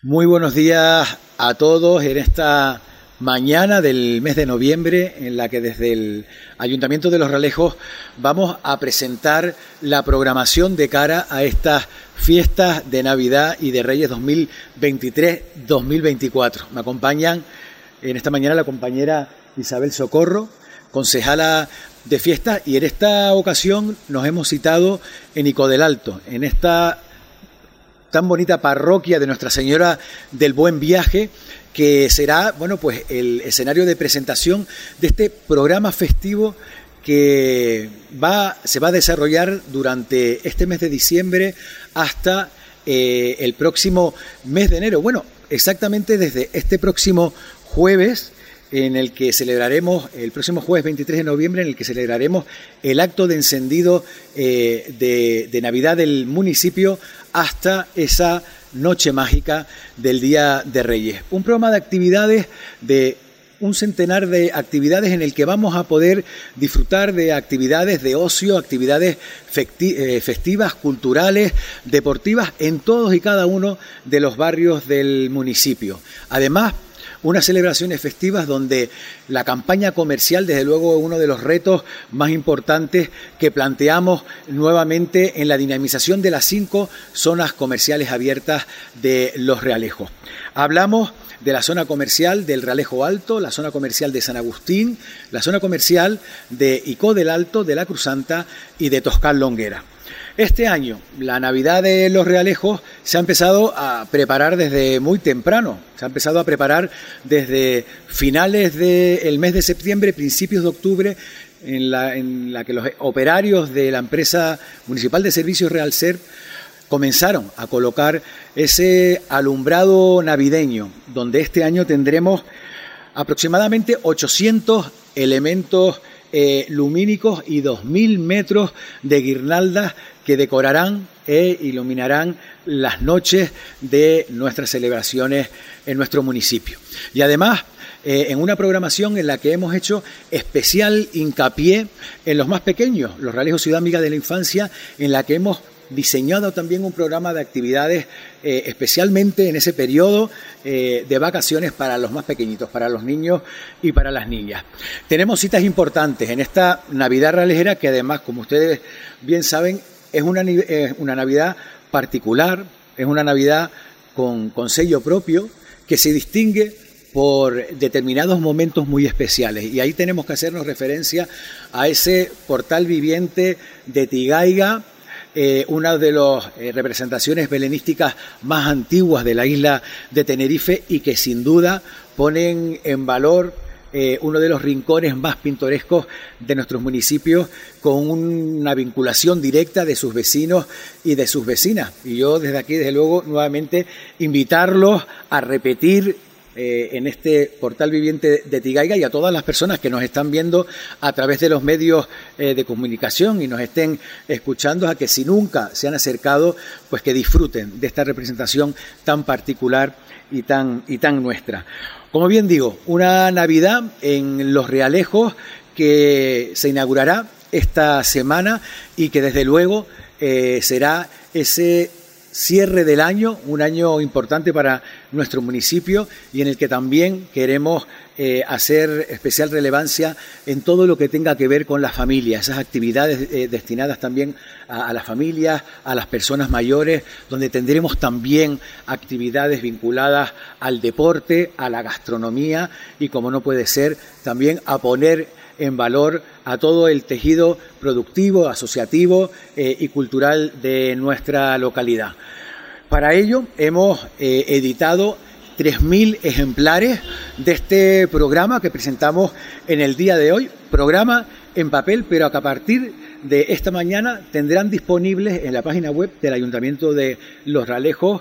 Muy buenos días a todos en esta mañana del mes de noviembre en la que desde el Ayuntamiento de Los Realejos vamos a presentar la programación de cara a estas fiestas de Navidad y de Reyes 2023-2024. Me acompañan en esta mañana la compañera Isabel Socorro, concejala de fiestas, y en esta ocasión nos hemos citado en Ico del Alto, en esta tan bonita parroquia de Nuestra Señora del Buen Viaje, que será, bueno, pues el escenario de presentación de este programa festivo que se va a desarrollar durante este mes de diciembre hasta el próximo mes de enero. Bueno, exactamente desde este próximo jueves, en el que celebraremos, el próximo jueves 23 de noviembre, en el que celebraremos el acto de encendido de Navidad del municipio hasta esa noche mágica del Día de Reyes. Un programa de actividades, de un centenar de actividades en el que vamos a poder disfrutar de actividades de ocio, actividades festivas, culturales, deportivas en todos y cada uno de los barrios del municipio. Además, unas celebraciones festivas donde la campaña comercial, desde luego, es uno de los retos más importantes que planteamos nuevamente en la dinamización de las 5 zonas comerciales abiertas de Los Realejos. Hablamos de la zona comercial del Realejo Alto, la zona comercial de San Agustín, la zona comercial de Ico del Alto, de la Cruzanta y de Toscal Longuera. Este año, la Navidad de Los Realejos se ha empezado a preparar desde muy temprano. Se ha empezado a preparar desde finales del mes de septiembre, principios de octubre, en la que los operarios de la empresa municipal de servicios Realser comenzaron a colocar ese alumbrado navideño, donde este año tendremos aproximadamente 800 elementos lumínicos y 2.000 metros de guirnaldas que decorarán e iluminarán las noches de nuestras celebraciones en nuestro municipio. Y además, en una programación en la que hemos hecho especial hincapié en los más pequeños, Los Realejos Ciudad Amiga de la Infancia, en la que hemos diseñado también un programa de actividades especialmente en ese periodo de vacaciones para los más pequeñitos, para los niños y para las niñas. Tenemos citas importantes en esta Navidad realejera, que además, como ustedes bien saben, es una Navidad particular, es una Navidad con sello propio, que se distingue por determinados momentos muy especiales. Y ahí tenemos que hacernos referencia a ese portal viviente de Tigaiga, una de las representaciones belenísticas más antiguas de la isla de Tenerife, y que sin duda ponen en valor uno de los rincones más pintorescos de nuestros municipios, con una vinculación directa de sus vecinos y de sus vecinas. Y yo desde aquí, desde luego, nuevamente invitarlos a repetir en este portal viviente de Tigaiga, y a todas las personas que nos están viendo a través de los medios de comunicación y nos estén escuchando, a que si nunca se han acercado, pues que disfruten de esta representación tan particular y tan nuestra. Como bien digo, una Navidad en Los Realejos que se inaugurará esta semana y que desde luego será ese cierre del año, un año importante para nuestro municipio, y en el que también queremos hacer especial relevancia en todo lo que tenga que ver con la familia, esas actividades destinadas también a las familias, a las personas mayores, donde tendremos también actividades vinculadas al deporte, a la gastronomía y, como no puede ser, también a poner en valor a todo el tejido productivo, asociativo y cultural de nuestra localidad. Para ello hemos editado 3.000 ejemplares de este programa que presentamos en el día de hoy, programa en papel, pero que a partir de esta mañana tendrán disponibles en la página web del Ayuntamiento de Los Realejos,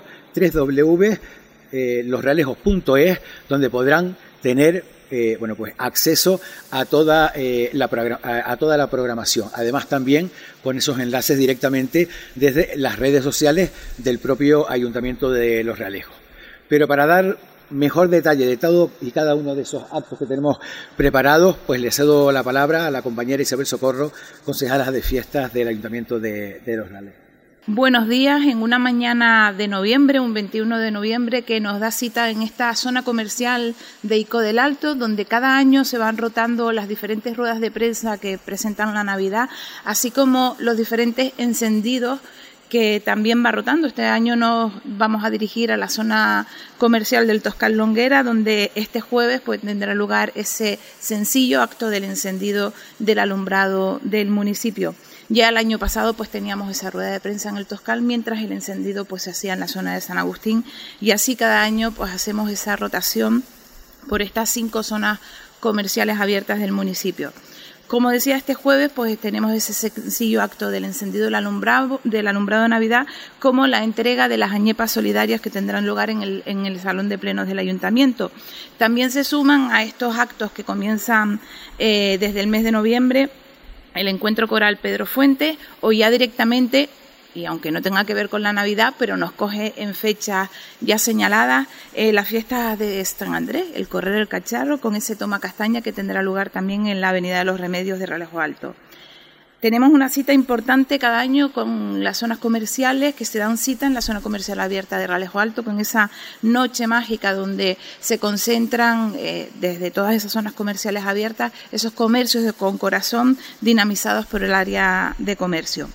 www.losrealejos.es, donde podrán tener acceso a toda la programación. Además, también con esos enlaces directamente desde las redes sociales del propio Ayuntamiento de Los Realejos. Pero para dar mejor detalle de todo y cada uno de esos actos que tenemos preparados, pues le cedo la palabra a la compañera Isabel Socorro, concejala de fiestas del Ayuntamiento de Los Realejos. Buenos días, en una mañana de noviembre, un 21 de noviembre, que nos da cita en esta zona comercial de Ico del Alto, donde cada año se van rotando las diferentes ruedas de prensa que presentan la Navidad, así como los diferentes encendidos que también va rotando. Este año nos vamos a dirigir a la zona comercial del Toscal Longuera, donde este jueves pues tendrá lugar ese sencillo acto del encendido del alumbrado del municipio. Ya el año pasado pues teníamos esa rueda de prensa en el Toscal, mientras el encendido pues se hacía en la zona de San Agustín, y así cada año pues hacemos esa rotación por estas 5 zonas comerciales abiertas del municipio. Como decía, este jueves pues tenemos ese sencillo acto del encendido del alumbrado de Navidad, como la entrega de las añepas solidarias que tendrán lugar en el Salón de Plenos del Ayuntamiento. También se suman a estos actos que comienzan desde el mes de noviembre el encuentro coral Pedro Fuentes, o ya directamente, y aunque no tenga que ver con la Navidad, pero nos coge en fechas ya señaladas, la fiesta de San Andrés, el Correr el Cacharro, con ese toma castaña que tendrá lugar también en la Avenida de los Remedios de Realejo Alto. Tenemos una cita importante cada año con las zonas comerciales, que se dan cita en la zona comercial abierta de Realejo Alto, con esa noche mágica donde se concentran desde todas esas zonas comerciales abiertas esos comercios con corazón dinamizados por el área de comercio.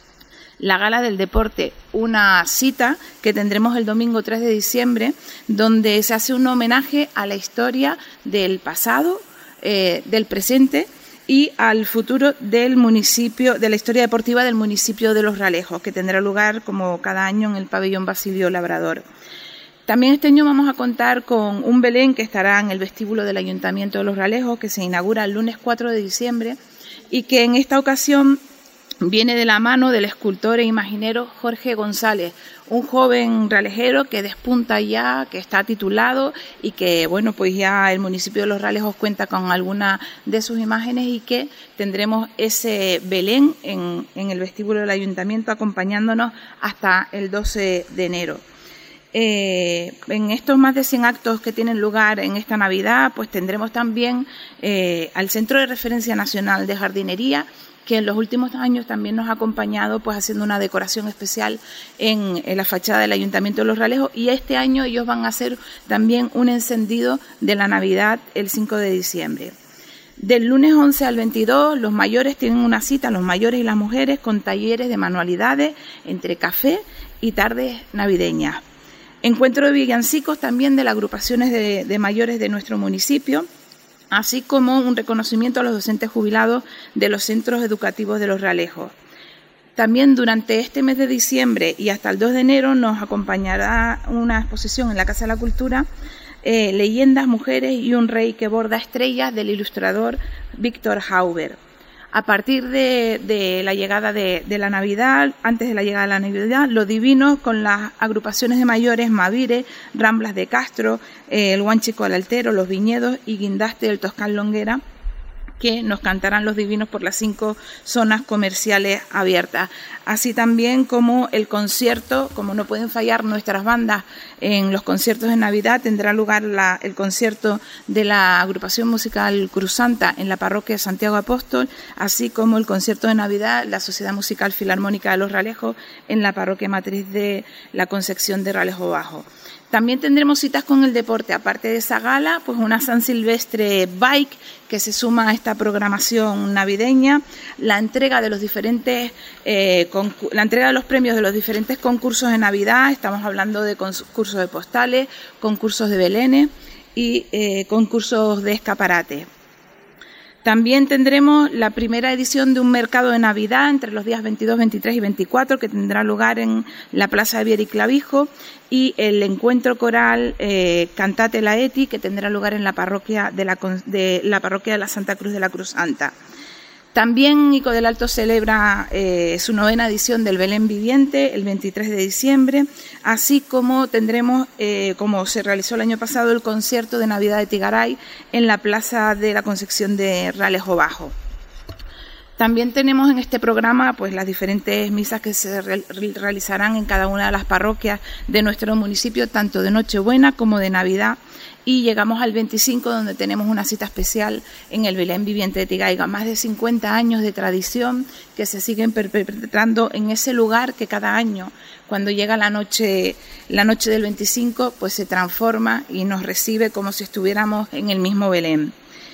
La Gala del Deporte, una cita que tendremos el domingo 3 de diciembre, donde se hace un homenaje a la historia del pasado, del presente y al futuro del municipio, de la historia deportiva del municipio de Los Realejos, que tendrá lugar como cada año en el pabellón Basilio Labrador. También este año vamos a contar con un Belén que estará en el vestíbulo del Ayuntamiento de Los Realejos, que se inaugura el lunes 4 de diciembre y que en esta ocasión viene de la mano del escultor e imaginero Jorge González, un joven realejero que despunta ya, que está titulado y que, bueno, pues ya el municipio de Los Realejos cuenta con alguna de sus imágenes, y que tendremos ese Belén en el vestíbulo del Ayuntamiento acompañándonos hasta el 12 de enero. En estos más de 100 actos que tienen lugar en esta Navidad, pues tendremos también al Centro de Referencia Nacional de Jardinería, que en los últimos años también nos ha acompañado pues haciendo una decoración especial en la fachada del Ayuntamiento de Los Realejos, y este año ellos van a hacer también un encendido de la Navidad el 5 de diciembre. Del lunes 11 al 22 los mayores tienen una cita, los mayores y las mujeres, con talleres de manualidades entre café y tardes navideñas. Encuentro de villancicos también de las agrupaciones de mayores de nuestro municipio, así como un reconocimiento a los docentes jubilados de los centros educativos de Los Realejos. También durante este mes de diciembre y hasta el 2 de enero nos acompañará una exposición en la Casa de la Cultura, Leyendas, Mujeres y un Rey que borda estrellas, del ilustrador Víctor Hauber. A partir de la llegada de la Navidad, antes de la llegada de la Navidad, Los Divinos, con las agrupaciones de mayores Mavire, Ramblas de Castro, el Guanchico del Altero, Los Viñedos y Guindaste del Toscal Longuera, que nos cantarán Los Divinos por las 5 zonas comerciales abiertas. Así también como el concierto, como no pueden fallar nuestras bandas en los conciertos de Navidad, tendrá lugar el concierto de la agrupación musical Cruz Santa en la parroquia de Santiago Apóstol, así como el concierto de Navidad la Sociedad Musical Filarmónica de Los Realejos en la parroquia matriz de la Concepción de Realejo Bajo. También tendremos citas con el deporte, aparte de esa gala, pues una San Silvestre Bike que se suma a esta programación navideña, la entrega de los diferentes la entrega de los premios de los diferentes concursos de Navidad. Estamos hablando de concursos de postales, concursos de belenes y concursos de escaparate. También tendremos la primera edición de un mercado de Navidad entre los días 22, 23 y 24, que tendrá lugar en la Plaza de Viera y Clavijo, y el encuentro coral Cantate Laeti, que tendrá lugar en la parroquia de la Santa Cruz de la Cruz Santa. También Ico del Alto celebra su 9ª edición del Belén Viviente el 23 de diciembre, así como tendremos, como se realizó el año pasado, el concierto de Navidad de Tigaray en la Plaza de la Concepción de Realejo Bajo. También tenemos en este programa pues las diferentes misas que se realizarán en cada una de las parroquias de nuestro municipio, tanto de Nochebuena como de Navidad. Y llegamos al 25, donde tenemos una cita especial en el Belén Viviente de Tigaiga. Más de 50 años de tradición que se siguen perpetrando en ese lugar, que cada año, cuando llega la noche del 25, pues se transforma y nos recibe como si estuviéramos en el mismo Belén.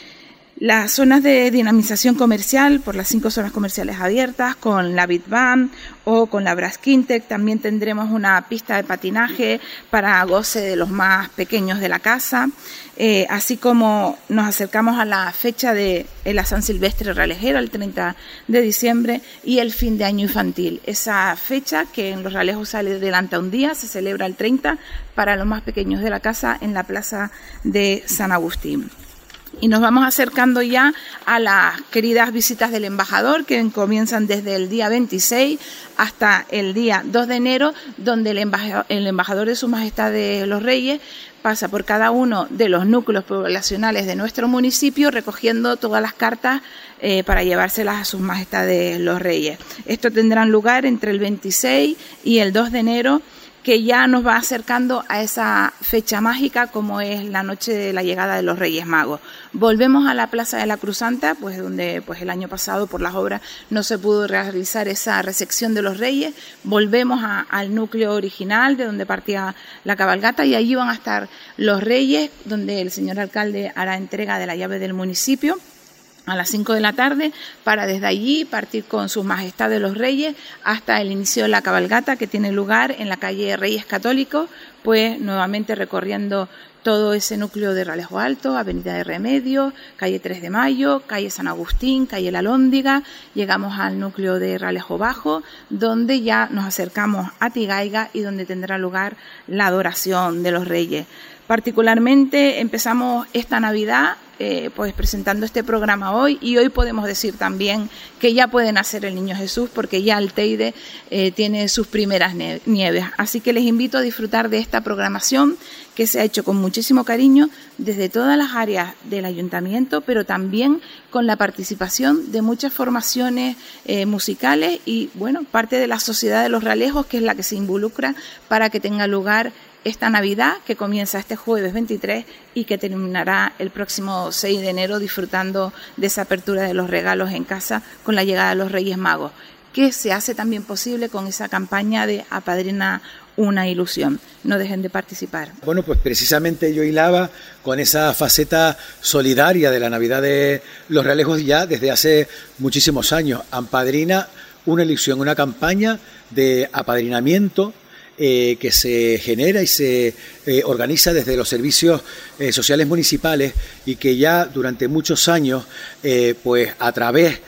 Las zonas de dinamización comercial, por las 5 zonas comerciales abiertas, con la Big Band o con la Brass Quintec. También tendremos una pista de patinaje para goce de los más pequeños de la casa, así como nos acercamos a la fecha de la San Silvestre Realejero, el 30 de diciembre, y el fin de año infantil. Esa fecha, que en los Realejos se adelanta un día, se celebra el 30 para los más pequeños de la casa en la plaza de San Agustín. Y nos vamos acercando ya a las queridas visitas del embajador, que comienzan desde el día 26 hasta el día 2 de enero, donde el embajador de Su Majestad de los Reyes pasa por cada uno de los núcleos poblacionales de nuestro municipio, recogiendo todas las cartas para llevárselas a Sus Majestades los Reyes. Esto tendrá lugar entre el 26 y el 2 de enero, que ya nos va acercando a esa fecha mágica como es la noche de la llegada de los Reyes Magos. Volvemos a la Plaza de la Cruz Santa, pues donde pues el año pasado por las obras no se pudo realizar esa recepción de los Reyes. Volvemos al núcleo original de donde partía la cabalgata, y allí van a estar los Reyes, donde el señor alcalde hará entrega de la llave del municipio a las 5 de la tarde, para desde allí partir con Sus Majestades los Reyes hasta el inicio de la cabalgata, que tiene lugar en la calle Reyes Católicos, pues nuevamente recorriendo todo ese núcleo de Ralejo Alto, Avenida de Remedios, calle 3 de Mayo, calle San Agustín, calle La Lóndiga. Llegamos al núcleo de Ralejo Bajo, donde ya nos acercamos a Tigaiga y donde tendrá lugar la adoración de los Reyes. Particularmente empezamos esta Navidad pues presentando este programa hoy, y hoy podemos decir también que ya puede nacer el Niño Jesús, porque ya el Teide tiene sus primeras nieves. Así que les invito a disfrutar de esta programación que se ha hecho con muchísimo cariño desde todas las áreas del ayuntamiento, pero también con la participación de muchas formaciones musicales y bueno, parte de la sociedad de los Ralejos, que es la que se involucra para que tenga lugar esta Navidad, que comienza este jueves 23 y que terminará el próximo 6 de enero, disfrutando de esa apertura de los regalos en casa con la llegada de los Reyes Magos, que se hace también posible con esa campaña de Apadrina una ilusión. No dejen de participar. Bueno, pues precisamente yo hilaba con esa faceta solidaria de la Navidad de los Realejos ya desde hace muchísimos años. Apadrina una ilusión, una campaña de apadrinamiento que se genera y se organiza desde los servicios sociales municipales, y que ya durante muchos años, pues a través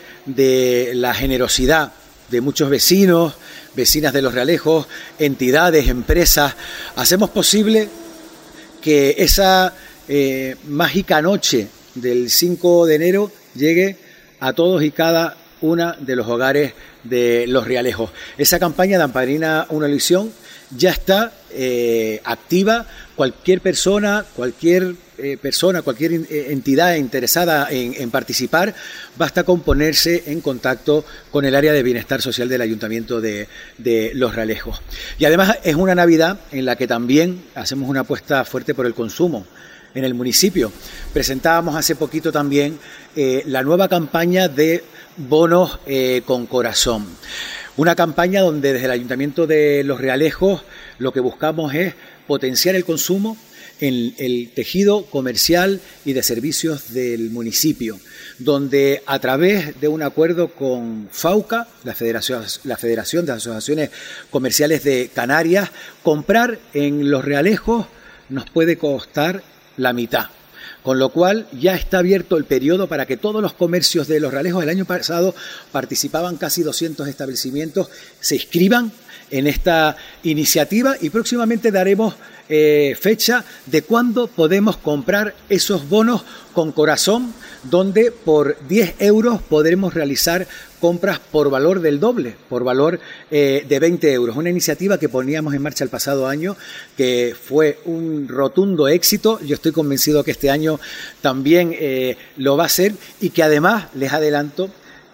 de la generosidad de muchos vecinos, vecinas de los Realejos, entidades, empresas, hacemos posible que esa mágica noche del 5 de enero llegue a todos y cada una de los hogares de los Realejos. Esa campaña de Apadrina una ilusión ya está activa. Cualquier persona, cualquier entidad interesada en participar, basta con ponerse en contacto con el área de bienestar social del Ayuntamiento de Los Realejos. Y además es una Navidad en la que también hacemos una apuesta fuerte por el consumo en el municipio. Presentábamos hace poquito también la nueva campaña de bonos con corazón. Una campaña donde desde el Ayuntamiento de Los Realejos lo que buscamos es potenciar el consumo en el tejido comercial y de servicios del municipio, donde a través de un acuerdo con FAUCA, la Federación de Asociaciones Comerciales de Canarias, comprar en Los Realejos nos puede costar la mitad. Con lo cual ya está abierto el periodo para que todos los comercios de Los Realejos, el año pasado participaban casi 200 establecimientos, se inscriban en esta iniciativa, y próximamente daremos fecha de cuándo podemos comprar esos bonos con corazón, donde por 10 euros podremos realizar compras por valor del doble, por valor de 20 euros. Una iniciativa que poníamos en marcha el pasado año, que fue un rotundo éxito. Yo estoy convencido que este año también lo va a ser, y que además les adelanto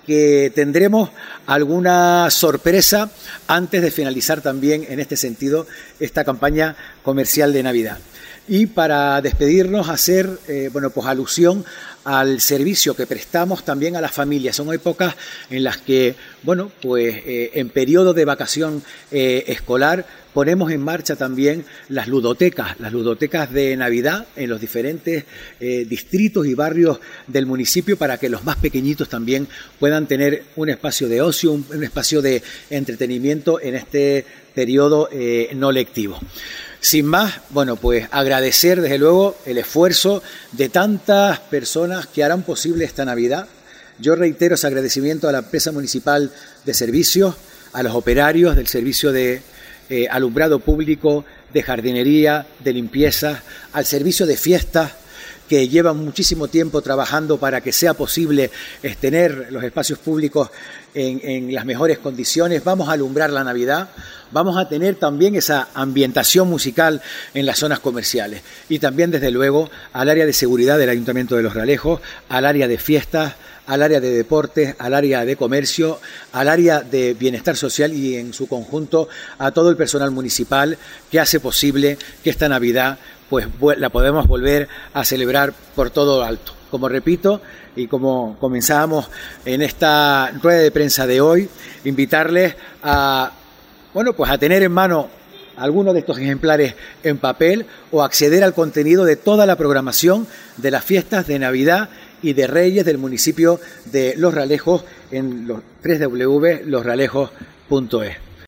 que tendremos alguna sorpresa antes de finalizar también en este sentido esta campaña comercial de Navidad. Y para despedirnos, hacer pues alusión al servicio que prestamos también a las familias. Son épocas en las que, en periodo de vacación escolar, ponemos en marcha también las ludotecas de Navidad en los diferentes distritos y barrios del municipio, para que los más pequeñitos también puedan tener un espacio de ocio, un espacio de entretenimiento en este periodo no lectivo. Sin más, pues agradecer desde luego el esfuerzo de tantas personas que harán posible esta Navidad. Yo reitero ese agradecimiento a la empresa municipal de servicios, a los operarios del servicio de alumbrado público, de jardinería, de limpieza, al servicio de fiestas, que llevan muchísimo tiempo trabajando para que sea posible tener los espacios públicos en las mejores condiciones. Vamos a alumbrar la Navidad, vamos a tener también esa ambientación musical en las zonas comerciales, y también desde luego al área de seguridad del Ayuntamiento de Los Realejos, al área de fiestas, al área de deportes, al área de comercio, al área de bienestar social y en su conjunto a todo el personal municipal que hace posible que esta Navidad pues la podemos volver a celebrar por todo alto. Como repito, y como comenzábamos en esta rueda de prensa de hoy, invitarles a tener en mano algunos de estos ejemplares en papel, o acceder al contenido de toda la programación de las fiestas de Navidad y de Reyes del municipio de Los Realejos en los www.losrealejos.es.